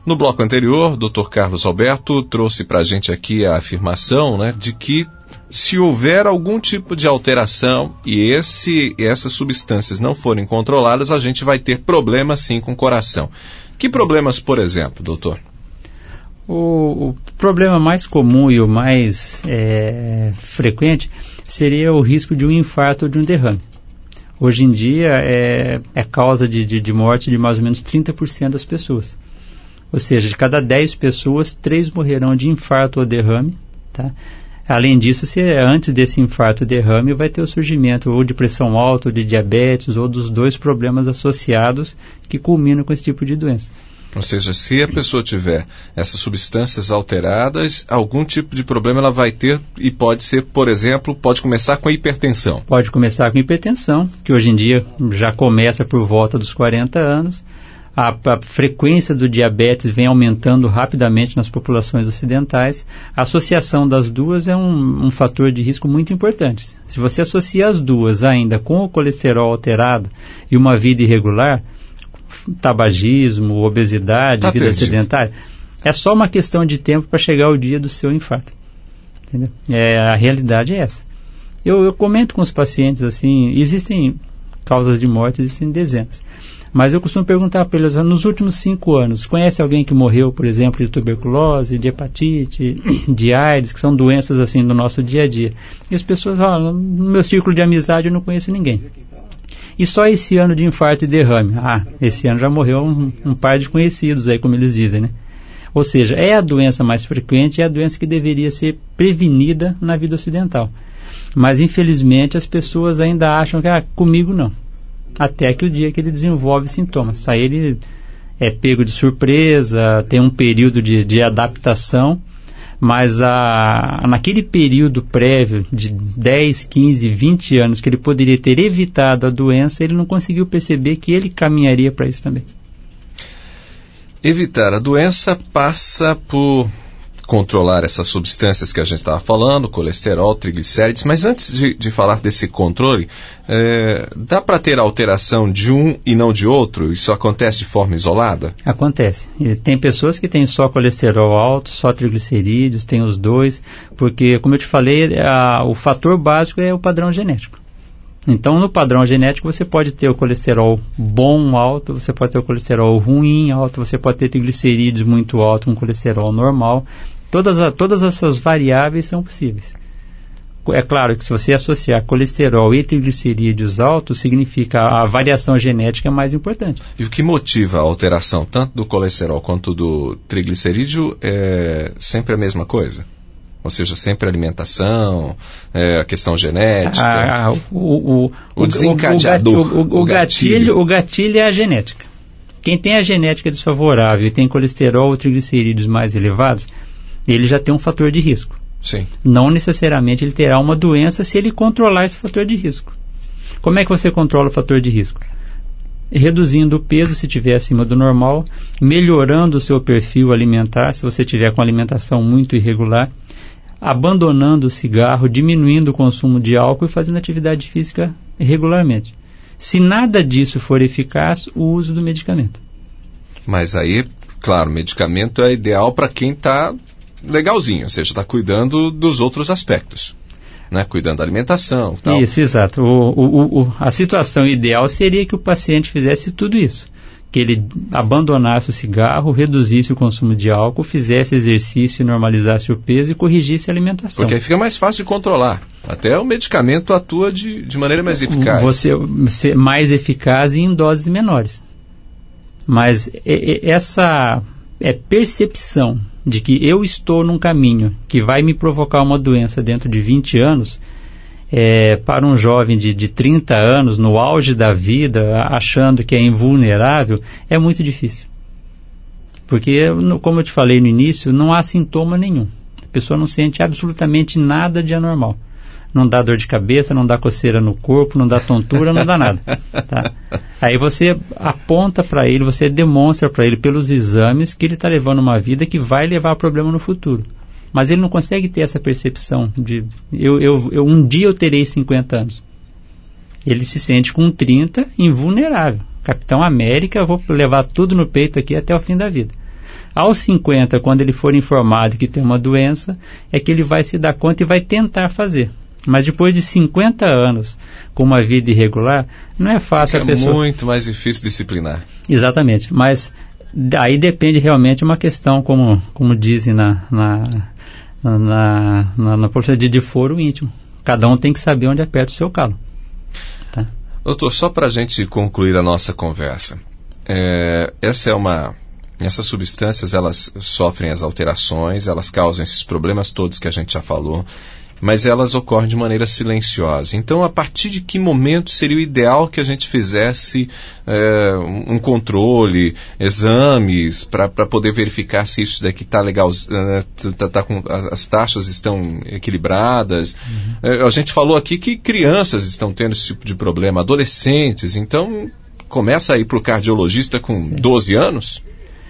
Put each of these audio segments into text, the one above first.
No bloco anterior, o Dr. Carlos Alberto trouxe para a gente aqui a afirmação, né, de que se houver algum tipo de alteração e essas substâncias não forem controladas, a gente vai ter problemas sim com o coração. Que problemas, por exemplo, doutor? O problema mais comum e o mais frequente seria o risco de um infarto ou de um derrame. Hoje em dia é causa de morte de mais ou menos 30% das pessoas. Ou seja, de cada 10 pessoas, 3 morrerão de infarto ou derrame. Tá? Além disso, antes desse infarto ou derrame, vai ter o surgimento ou de pressão alta, ou de diabetes, ou dos 2 problemas associados que culminam com esse tipo de doença. Ou seja, se a pessoa tiver essas substâncias alteradas, algum tipo de problema ela vai ter e pode ser, por exemplo, pode começar com hipertensão. Pode começar com hipertensão, que hoje em dia já começa por volta dos 40 anos. A frequência do diabetes vem aumentando rapidamente nas populações ocidentais. A associação das duas é um fator de risco muito importante. Se você associa as duas ainda com o colesterol alterado e uma vida irregular, tabagismo, obesidade, vida perdido. sedentária, é só uma questão de tempo para chegar o dia do seu infarto. Entendeu? A realidade é essa. Eu comento com os pacientes assim, existem causas de morte, existem dezenas. Mas eu costumo perguntar para eles, nos últimos 5 anos, conhece alguém que morreu, por exemplo, de tuberculose, de hepatite, de AIDS, que são doenças assim do nosso dia a dia? E as pessoas falam, no meu círculo de amizade eu não conheço ninguém. E só esse ano de infarto e derrame? Esse ano já morreu um par de conhecidos aí, como eles dizem, né? Ou seja, é a doença mais frequente, é a doença que deveria ser prevenida na vida ocidental. Mas, infelizmente, as pessoas ainda acham que, comigo não. Até que o dia que ele desenvolve sintomas. Aí ele é pego de surpresa, tem um período de adaptação, mas naquele período prévio de 10, 15, 20 anos que ele poderia ter evitado a doença, ele não conseguiu perceber que ele caminharia para isso também. Evitar a doença passa por controlar essas substâncias que a gente estava falando, colesterol, triglicérides, mas antes de falar desse controle, dá para ter alteração de um e não de outro? Isso acontece de forma isolada? Acontece. E tem pessoas que têm só colesterol alto, só triglicerídeos, tem os dois, porque, como eu te falei, o fator básico é o padrão genético. Então, no padrão genético, você pode ter o colesterol bom alto, você pode ter o colesterol ruim alto, você pode ter triglicerídeos muito alto, um colesterol normal. Todas essas variáveis são possíveis. É claro que se você associar colesterol e triglicerídeos altos, significa a variação genética é mais importante. E o que motiva a alteração tanto do colesterol quanto do triglicerídeo é sempre a mesma coisa? Ou seja, sempre a alimentação, a questão genética? O desencadeador. O gatilho é a genética. Quem tem a genética desfavorável e tem colesterol ou triglicerídeos mais elevados, ele já tem um fator de risco. Sim. Não necessariamente ele terá uma doença se ele controlar esse fator de risco. Como é que você controla o fator de risco? Reduzindo o peso se estiver acima do normal, melhorando o seu perfil alimentar, se você tiver com alimentação muito irregular, abandonando o cigarro, diminuindo o consumo de álcool e fazendo atividade física regularmente. Se nada disso for eficaz, o uso do medicamento. Mas aí, claro, o medicamento é ideal para quem está legalzinho, ou seja, está cuidando dos outros aspectos, né? Cuidando da alimentação e tal. Isso, exato. A situação ideal seria que o paciente fizesse tudo isso. Que ele abandonasse o cigarro, reduzisse o consumo de álcool, fizesse exercício, normalizasse o peso e corrigisse a alimentação. Porque aí fica mais fácil de controlar. Até o medicamento atua de maneira mais eficaz. Você ser mais eficaz e em doses menores. Mas essa percepção de que eu estou num caminho que vai me provocar uma doença dentro de 20 anos, para um jovem de 30 anos, no auge da vida, achando que é invulnerável, é muito difícil. Porque, como eu te falei no início, não há sintoma nenhum. A pessoa não sente absolutamente nada de anormal. Não dá dor de cabeça, não dá coceira no corpo, não dá tontura, não dá nada. Tá? Aí você aponta para ele, você demonstra para ele pelos exames que ele está levando uma vida que vai levar a problema no futuro. Mas ele não consegue ter essa percepção de um dia eu terei 50 anos. Ele se sente com 30 invulnerável. Capitão América, eu vou levar tudo no peito aqui até o fim da vida. Aos 50, quando ele for informado que tem uma doença, é que ele vai se dar conta e vai tentar fazer. Mas depois de 50 anos com uma vida irregular, não é fácil a pessoa... É muito mais difícil disciplinar. Exatamente, mas aí depende realmente uma questão, como dizem na polícia de foro íntimo. Cada um tem que saber onde aperta o seu calo. Tá? Doutor, só para a gente concluir a nossa conversa, essas substâncias, elas sofrem as alterações, elas causam esses problemas todos que a gente já falou, mas elas ocorrem de maneira silenciosa. Então, a partir de que momento seria o ideal que a gente fizesse um controle, exames, para poder verificar se isso daqui está legal, as taxas estão equilibradas? A gente falou aqui que crianças estão tendo esse tipo de problema, adolescentes, então começa a ir para o cardiologista com 12 anos?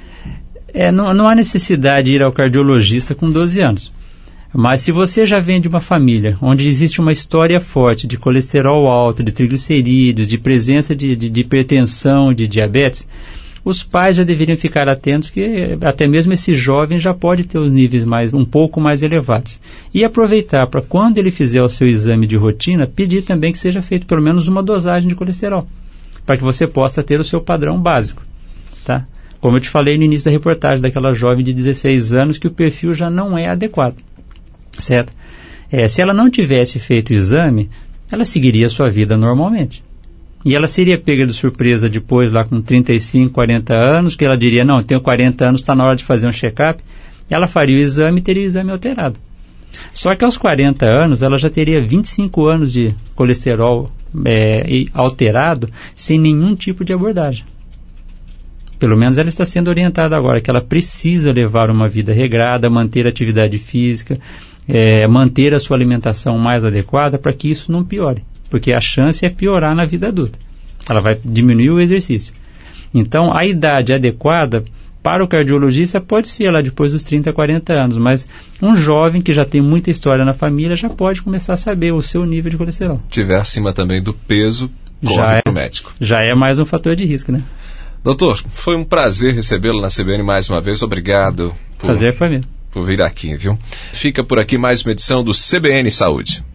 Não há necessidade de ir ao cardiologista com 12 anos. Mas se você já vem de uma família onde existe uma história forte de colesterol alto, de triglicerídeos, de presença de hipertensão, de diabetes, os pais já deveriam ficar atentos que até mesmo esse jovem já pode ter os níveis um pouco mais elevados. E aproveitar para, quando ele fizer o seu exame de rotina, pedir também que seja feito pelo menos uma dosagem de colesterol, para que você possa ter o seu padrão básico. Tá? Como eu te falei no início da reportagem, daquela jovem de 16 anos que o perfil já não é adequado. Certo? Se ela não tivesse feito o exame, ela seguiria a sua vida normalmente. E ela seria pega de surpresa depois, lá com 35, 40 anos, que ela diria, não, eu tenho 40 anos, está na hora de fazer um check-up. Ela faria o exame e teria o exame alterado. Só que aos 40 anos, ela já teria 25 anos de colesterol alterado, sem nenhum tipo de abordagem. Pelo menos ela está sendo orientada agora, que ela precisa levar uma vida regrada, manter a atividade física, manter a sua alimentação mais adequada para que isso não piore. Porque a chance é piorar na vida adulta. Ela vai diminuir o exercício. Então, a idade adequada para o cardiologista pode ser lá depois dos 30, 40 anos, mas um jovem que já tem muita história na família já pode começar a saber o seu nível de colesterol. Se estiver acima também do peso, corre para o médico. Já é mais um fator de risco, né? Doutor, foi um prazer recebê-lo na CBN mais uma vez. Obrigado. Prazer foi mesmo. Por vir aqui, viu? Fica por aqui mais uma edição do CBN Saúde.